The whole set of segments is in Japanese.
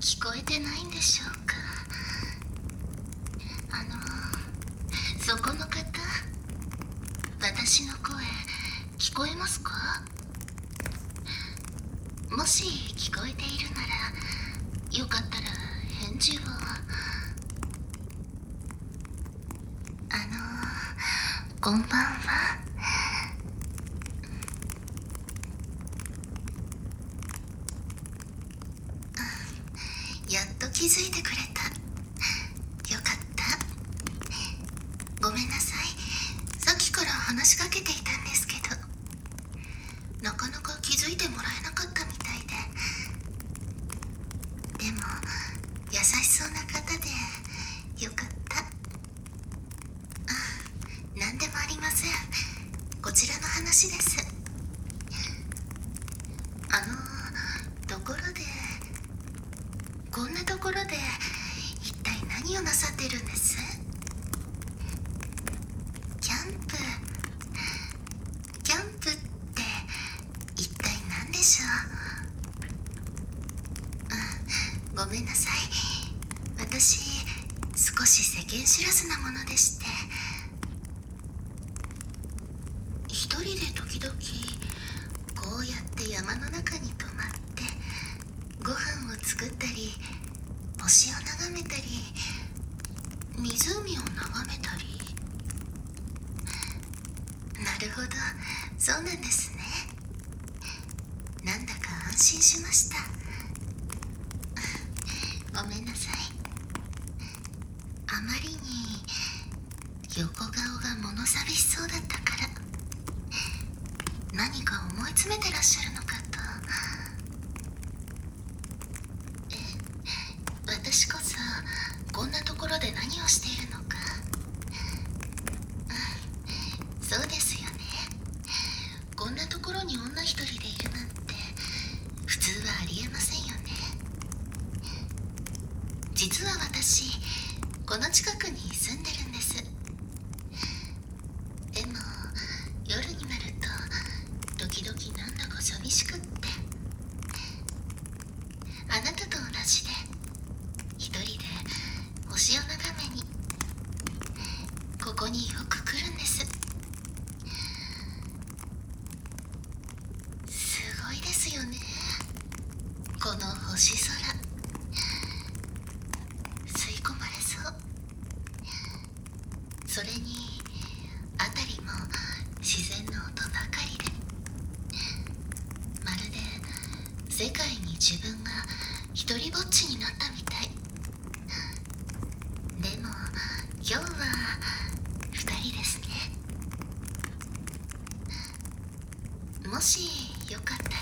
聞こえてないんでしょうか。そこの方、私の声聞こえますか？もし聞こえているならよかったら返事を。こんばんは。やっと気づいてくれた。よかった。ごめんなさい。さっきから話しかけていたんですけど、なかなか気づいてもらえなかったみたいで。でも優しそうな方でよかった。なんでもありません。こちらの話です。ところで、こんなところで一体何をなさってるんです？キャンプって一体何でしょう？ごめんなさい。私少し世間知らずなものでして、一人で時々こうやって山の中に泊まってご飯を作ったり、星を眺めたり、湖を眺めたり。なるほど、そうなんですね。なんだか安心しました。ごめんなさい。あまりに横顔が物寂しそうだったから、何か思い詰めてらっしゃるのかと。私こそこんなところで何をしているのか。そうですよね。こんなところに女一人でいるなんて普通はありえませんよね。実は私この近くに住んでるんです。でも夜になると時々なんだか寂しくって、あなたと同じで一人で星を眺めにここによく来るんです。すごいですよね、この星空。吸い込まれそう。それに辺りも自然の音ばかりで、まるで世界に自分が一人ぼっちになったみたい。でも今日は二人ですね。もしよかったら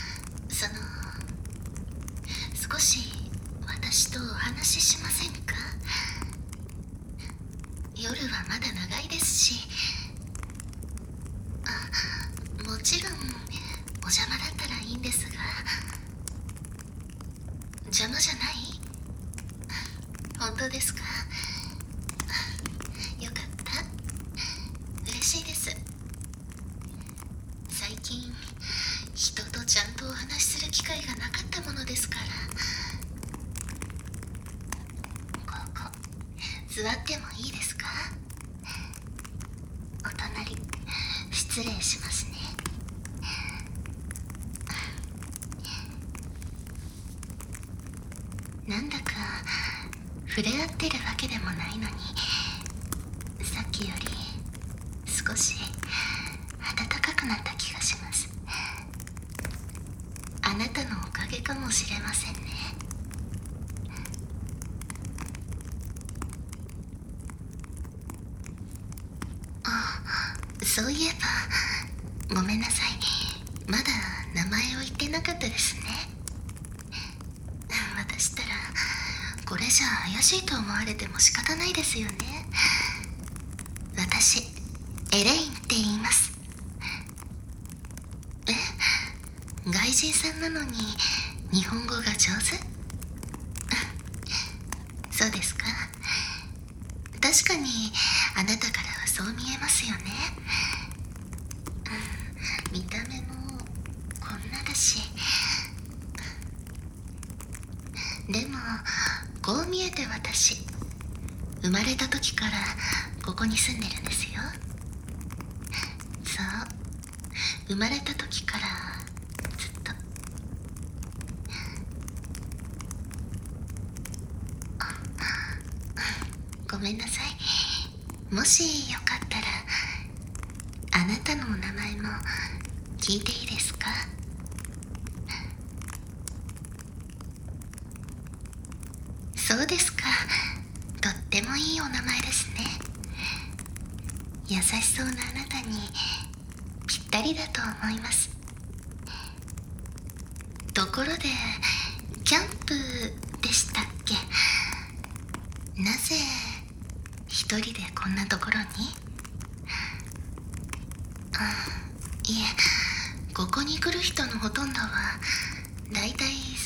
少し私とお話ししませんか？夜はまだ長いですし。もちろんお邪魔だったらいいんですが。邪魔じゃない？本当ですか？よかった。嬉しいです。最近人とちゃんとお話しする機会がなかったものですから。ここ座ってもいいですか？お隣失礼しますね。なんだか触れ合ってるわけでもないのに、さっきより少し暖かくなった気がします。あなたのおかげかもしれませんね。そういえばごめんなさい。まだ名前を言ってなかったですね。私ったらこれじゃ怪しいと思われても仕方ないですよね。私エレインって言います。外人さんなのに日本語が上手？そうですか。確かにあなたからはそう見えますよね。見た目もこんなだし。 でもこう見えて私、生まれた時からここに住んでるんですよ。そう、生まれた時からずっと。ごめんなさい。もしよかったらあなたのお名前も聞いていいですか？そうですか。とってもいいお名前ですね。優しそうなあなたにぴったりだと思います。ところで、キャンプでしたっけ？なぜ一人でこんなところに？いえ、ここに来る人のほとんどはだいたい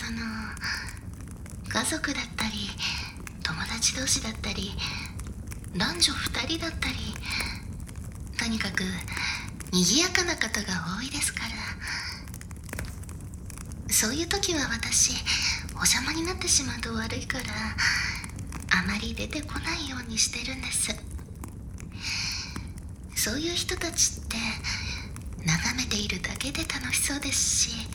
家族だったり友達同士だったり男女2人だったり、とにかく賑やかな方が多いですから。そういう時は私、お邪魔になってしまうと悪いからあまり出てこないようにしてるんです。そういう人たちって眺めているだけで楽しそうですし、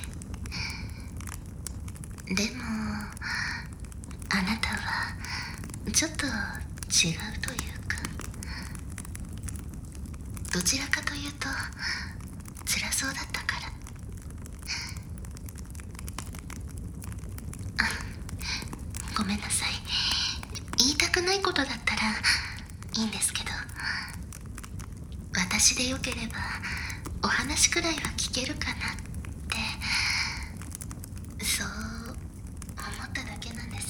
でもあなたはちょっと違うというか、どちらかというと辛そうだったから。ごめんなさい。言いたくないことだったらいいんですけど、私でよければお話くらいは聞けるかなって、そう思っただけなんです。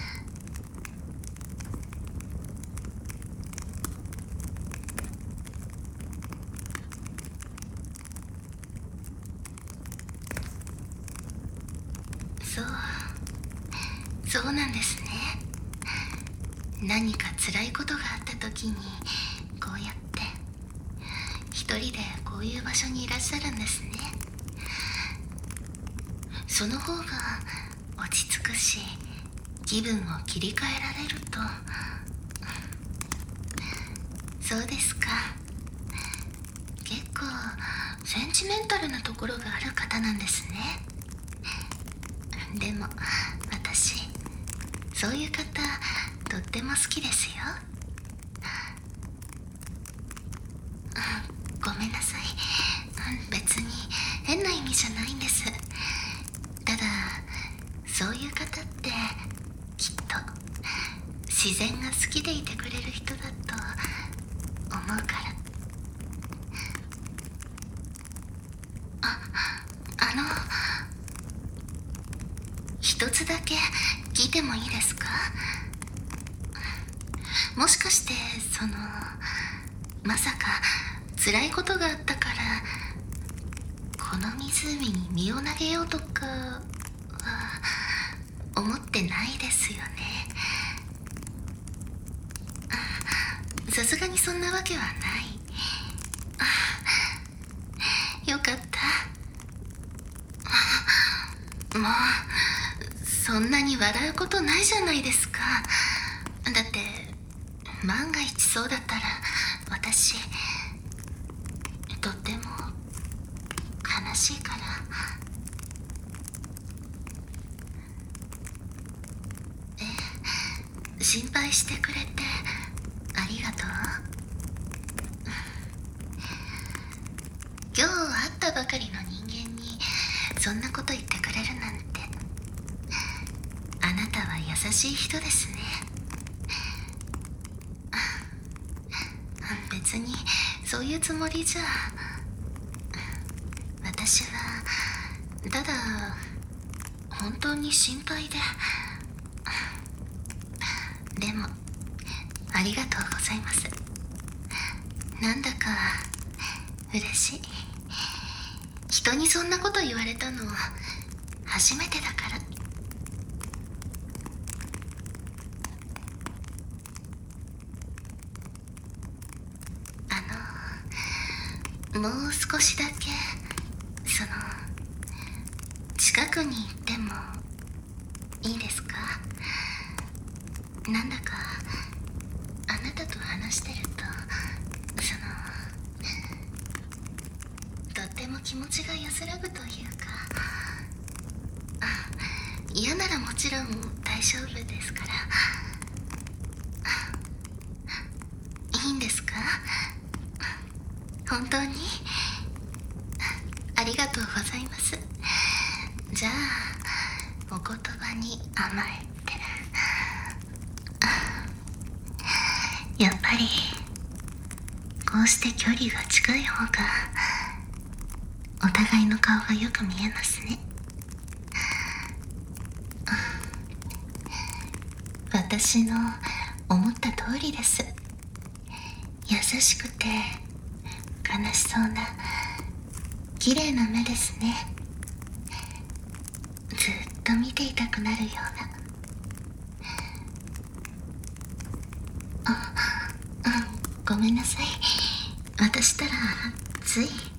そうなんですね。何か辛いことがあった時にこうやって一人でこういう場所にいらっしゃるんですね。その方が落ち着くし、気分を切り替えられると。そうですか。結構センチメンタルなところがある方なんですね。でも私、そういう方とっても好きですよ。ごめんなさい。別に変な意味じゃないんです。ただ、そういう方ってきっと自然が好きでいてくれる人だと思うから。あの一つだけ聞いてもいいですか？もしかしてまさか辛いことがあったからこの湖に身を投げようとかは思ってないですよね。さすがにそんなわけはない。よかった。もうそんなに笑うことないじゃないですか。だって万が一そうだったら私とっても悲しいから。心配してくれてありがとう。今日会ったばかりの人間にそんなこと言ってくれるなんて。あなたは優しい人ですね。別にそういうつもりじゃ。私はただ本当に心配で。でもありがとうございます。なんだか嬉しい。人にそんなこと言われたの初めてだから。もう少しだけ近くに行ってもいいですか？ なんだかあなたと話してるととっても気持ちが安らぐというか、嫌ならもちろん大丈夫ですから。いいんですか？本当に？ありがとうございます。じゃあお言葉に甘えて。やっぱりこうして距離が近い方がお互いの顔がよく見えますね。私の思った通りです。優しくて悲しそうな綺麗な目ですね。ずっと見ていたくなるような。ごめんなさい。私ったらつい